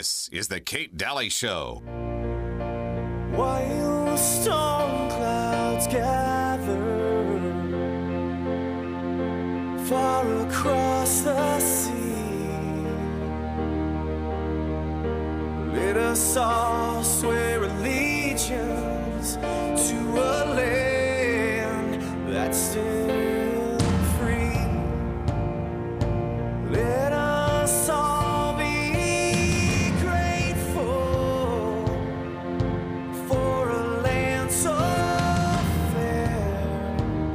This is the Kate Daly Show. While storm clouds gather far across the sea, let us all swear allegiance to a land that's still free. Let us all be grateful for a land so fair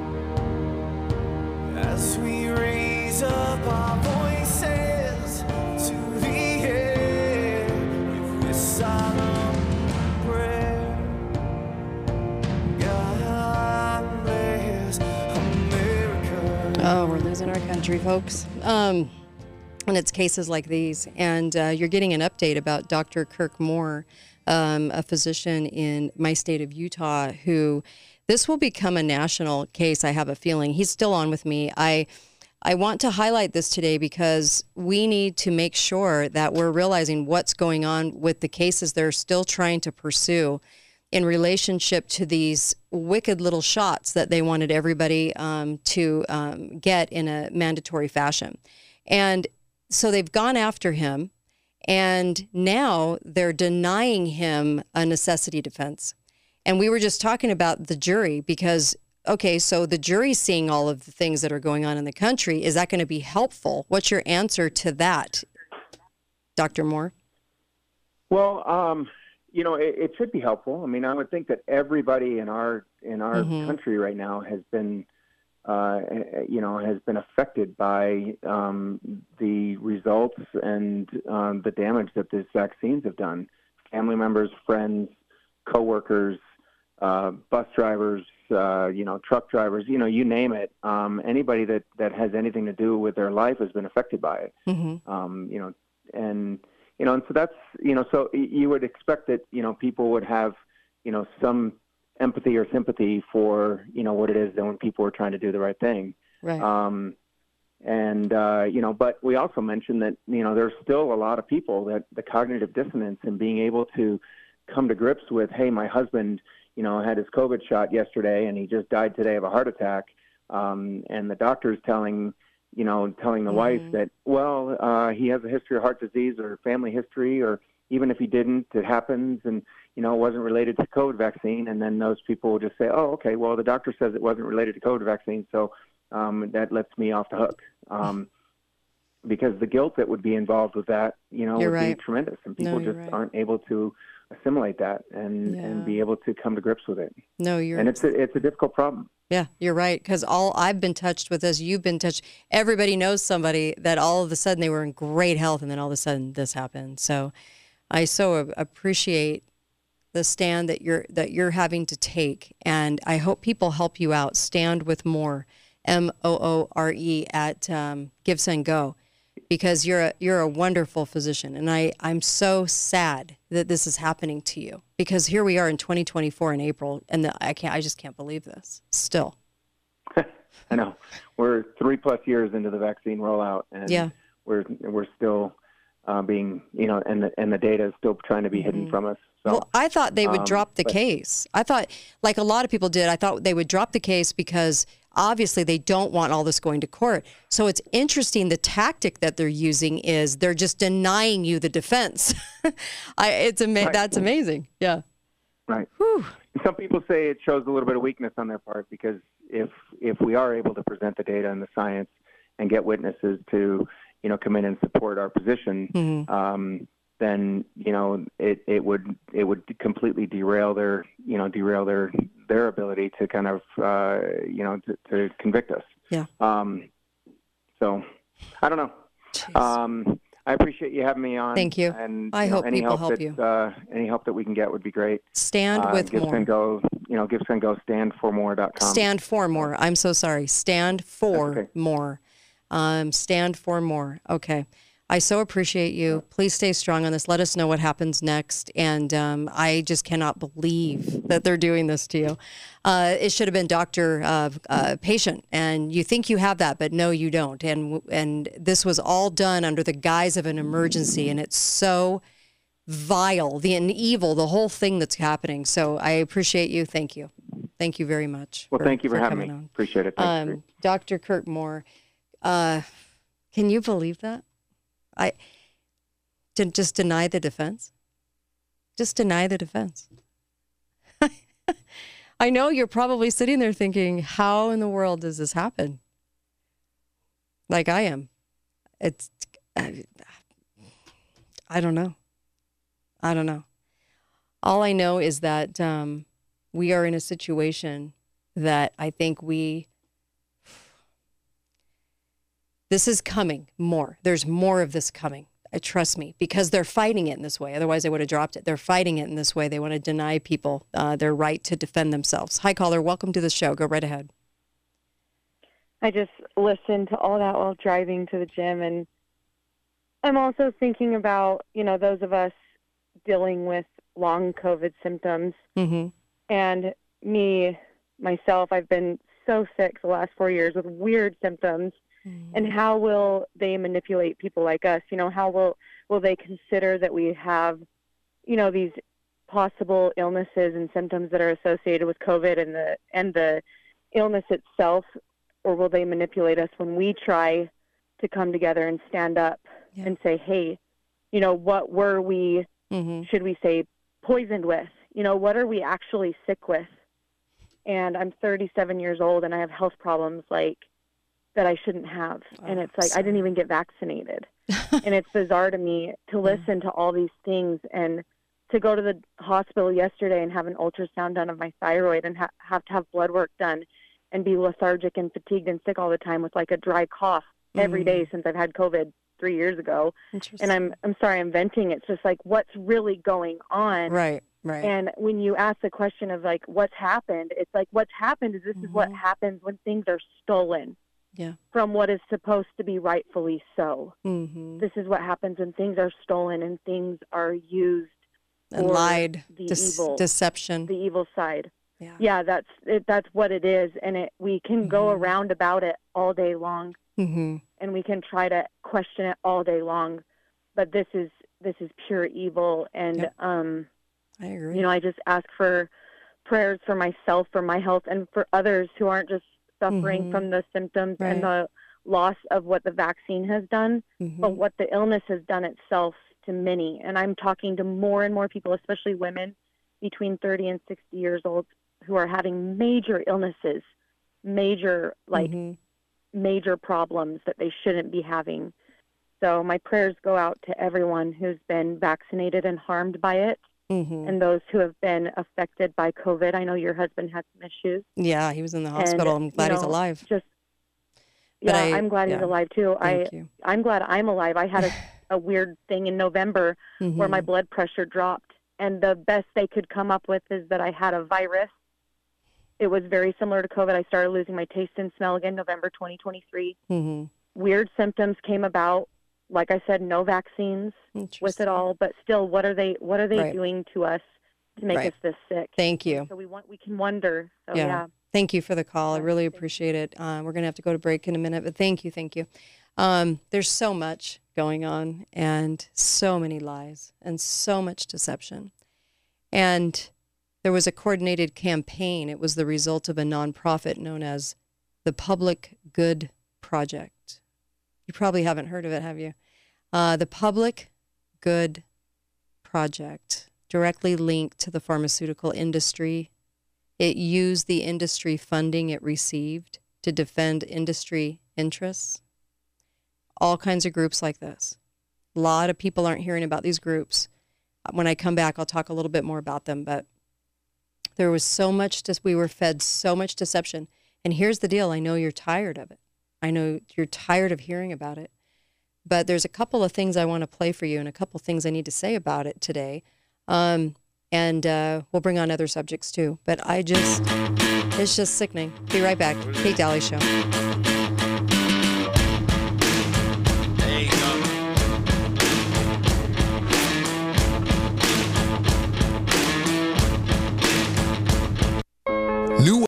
as we raise up our voices to the air with this solemn prayer. God bless America. Oh, we're losing our country, folks. And it's cases like these. And you're getting an update about Dr. Kirk Moore, a physician in my state of Utah, who this will become a national case, I have a feeling. He's still on with me. I want to highlight this today because we need to make sure that we're realizing what's going on with the cases they're still trying to pursue in relationship to these wicked little shots that they wanted everybody to get in a mandatory fashion. And so they've gone after him, and now they're denying him a necessity defense. And we were just talking about the jury because, okay, so the jury's seeing all of the things that are going on in the country. Is that going to be helpful? What's your answer to that, Dr. Moore? Well, it should be helpful. I mean, I would think that everybody in our country right now has been affected by the results and the damage that these vaccines have done. Family members, friends, coworkers, bus drivers, truck drivers, you name it. Anybody that has anything to do with their life has been affected by it. Mm-hmm. And so that's, so you would expect that, people would have, some empathy or sympathy for, what it is that when people are trying to do the right thing. Right. But we also mentioned that, there's still a lot of people that the cognitive dissonance and being able to come to grips with, hey, my husband, had his COVID shot yesterday and he just died today of a heart attack. And the doctor's telling the wife that, he has a history of heart disease or family history, or even if he didn't, it happens. And, it wasn't related to COVID vaccine. And then those people will just say, oh, okay, well, the doctor says it wasn't related to COVID vaccine. So that lets me off the hook. Because the guilt that would be involved with that, would be tremendous. And people aren't able to assimilate that and be able to come to grips with it. And it's a difficult problem. Yeah, you're right. Because all I've been touched with this, you've been touched. Everybody knows somebody that all of a sudden they were in great health, and then all of a sudden this happened. So I so appreciate the stand that you're having to take, and I hope people help you out. Stand with Moore, Moore at Give Send Go, because you're a wonderful physician, and I'm so sad that this is happening to you, because here we are in 2024 in April, and I just can't believe this still. I know we're 3+ years into the vaccine rollout, and we're still being, and the data is still trying to be hidden from us. So, well, I thought they would drop the case. I thought, like a lot of people did, I thought they would drop the case because obviously they don't want all this going to court. So it's interesting. The tactic that they're using is they're just denying you the defense. That's amazing. Yeah. Right. Whew. Some people say it shows a little bit of weakness on their part, because if we are able to present the data and the science and get witnesses to, come in and support our position, then it would completely derail their ability to kind of to convict us. Yeah. So I don't know. I appreciate you having me on. Thank you. And I hope people help you. Any help that we can get would be great. Stand with Give More. Send Go, Give Send Go, standformore.com. Stand for More. I'm so sorry. Stand for More. Stand for More. Okay. I so appreciate you. Please stay strong on this. Let us know what happens next. And I just cannot believe that they're doing this to you. It should have been doctor patient, and you think you have that, but no, you don't. And this was all done under the guise of an emergency, and it's so vile, the evil, the whole thing that's happening. So I appreciate you. Thank you. Thank you very much. Well, thank you for having me. coming on. Appreciate it. Thanks. Dr. Kirk Moore, can you believe that? Just deny the defense. Just deny the defense. I know you're probably sitting there thinking, how in the world does this happen? Like I am. I don't know. I don't know. All I know is that we are in a situation that I think this is coming more. There's more of this coming. Trust me, because they're fighting it in this way. Otherwise, they would have dropped it. They're fighting it in this way. They want to deny people their right to defend themselves. Hi, caller. Welcome to the show. Go right ahead. I just listened to all that while driving to the gym, and I'm also thinking about, those of us dealing with long COVID symptoms. Mm-hmm. And myself, I've been so sick the last 4 years with weird symptoms. And how will they manipulate people like us? How will they consider that we have, these possible illnesses and symptoms that are associated with COVID and the illness itself, or will they manipulate us when we try to come together and stand up and say, hey, what were we, should we say, poisoned with? What are we actually sick with? And I'm 37 years old and I have health problems that I shouldn't have. And it's like, I didn't even get vaccinated. And it's bizarre to me to listen to all these things and to go to the hospital yesterday and have an ultrasound done of my thyroid and have to have blood work done and be lethargic and fatigued and sick all the time with like a dry cough every day since I've had COVID 3 years ago. And I'm sorry, I'm venting. It's just like, what's really going on? Right. And when you ask the question of like, what's happened? It's like, what's happened is this is what happens when things are stolen. Yeah. From what is supposed to be rightfully so. Mm-hmm. This is what happens when things are stolen and things are used and for lied, the evil, deception, the evil side. Yeah, that's it. That's what it is, and we can go around about it all day long, and we can try to question it all day long, but this is pure evil, and I agree. I just ask for prayers for myself, for my health, and for others who aren't just suffering from the symptoms and the loss of what the vaccine has done, but what the illness has done itself to many. And I'm talking to more and more people, especially women between 30 and 60 years old, who are having major illnesses, major problems that they shouldn't be having. So my prayers go out to everyone who's been vaccinated and harmed by it. And those who have been affected by COVID. I know your husband had some issues. Yeah, he was in the hospital. I'm glad he's alive. I'm glad he's alive too. I'm glad I'm alive. I had a weird thing in November where my blood pressure dropped, and the best they could come up with is that I had a virus. It was very similar to COVID. I started losing my taste and smell again November 2023. Weird symptoms came about. Like I said, no vaccines with it all, but still, what are they doing to us to make us this sick? Thank you. So we can wonder. So, yeah. Thank you for the call. I really appreciate it. We're going to have to go to break in a minute, but thank you. There's so much going on and so many lies and so much deception. And there was a coordinated campaign. It was the result of a nonprofit known as the Public Good Project. You probably haven't heard of it, have you? The Public Good Project, directly linked to the pharmaceutical industry. It used the industry funding it received to defend industry interests. All kinds of groups like this. A lot of people aren't hearing about these groups. When I come back, I'll talk a little bit more about them, but there was so much, we were fed so much deception. And here's the deal. I know you're tired of it. I know you're tired of hearing about it, but there's a couple of things I want to play for you and a couple of things I need to say about it today. And we'll bring on other subjects too, but it's just sickening. Be right back. Kate Daly Show.